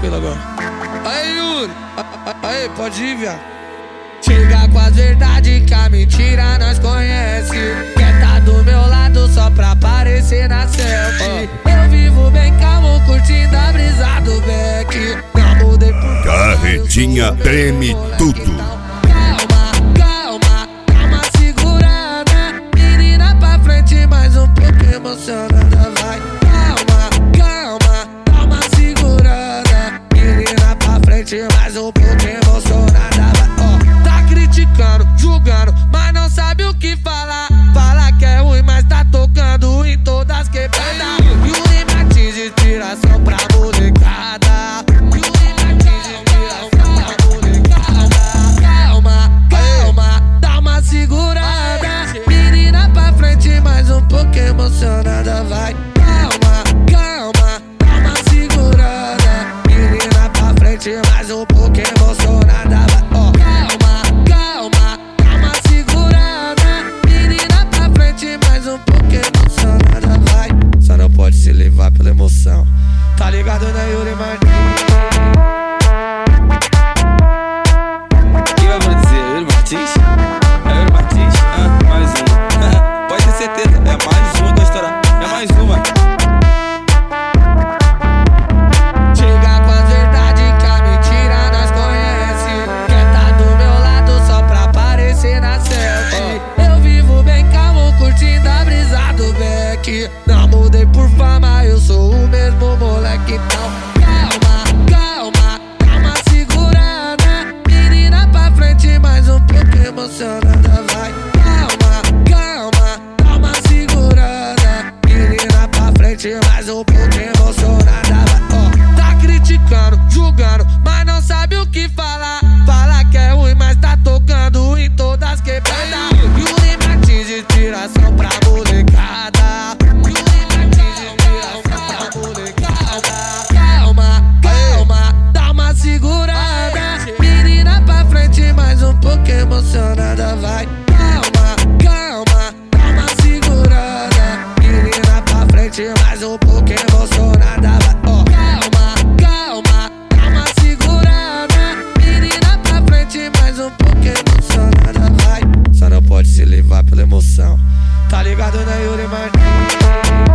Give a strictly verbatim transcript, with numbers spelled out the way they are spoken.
tranquilo agora. Aí, Yuri. Aí, pode ir, viado. Chega com as verdades que a mentira nós conhece. Quer tá do meu lado só pra aparecer na selfie. Eu vivo bem calmo, curtindo a brisa do Beck. Não mudei por Carretinha treme tudo. Calma, calma, calma, segurada. Menina pra frente, mais um pouco emocionada, vai. Calma, calma, calma, segurada. Menina pra frente, mais um pouco emocionada, vai. Ó, tá criticando, julgando, mas não sabe o que falar. Fala que é ruim, mas tá tocando em todas quebradas. E o Martins de tiração pra molecada. E o Martins de tiração pra molecada. Calma, calma, dá uma segurada. Menina pra frente, mais um pouco emocionada, vai. Calma, calma, dá uma segurada. Menina pra frente, mais um pouco emocionada, vai. Ó, calma, calma, dá uma segurada. Menina pra frente, mais um pouco emocionada, vai. Só não pode se levar pela emoção. Tá ligado, né, Yuri Martins? O que vai dizer? Yuri Martins? É Yuri Martins? Ah, mais um. Pode ter certeza, é mais uma que vai estourar. É mais uma. Chega com as verdades que a mentira nós conhece. Quer tá do meu lado só pra aparecer na selfie. Eu vivo bem calmo, curtindo a brisa do Beck. Não mudei por fama, eu sou o mesmo moleque. Então calma, calma, calma, segurada. Menina pra frente, mais um pouco emocionada, vai. Calma, calma, calma, segurada. Menina pra frente, mais um pouco emocionada, vai. Ó, tá criticando, julgando, mas não sabe o que falar. Fala que é ruim, mas tá tocando em todas quebradas. E o Martins de tiração pra molecada. E o Martins de tiração pra molecada. Calma, calma, dá uma segurada. Menina pra frente, mais um pouco emocionada, vai. Calma, calma, dá uma segurada. Menina pra frente, mais um pouco emocionada, vai. Ó, calma, calma, dá uma segurada. Menina pra frente, mais um pouco emocionada, vai. Só não pode se levar pela emoção. Tá ligado, né, Yuri Martins?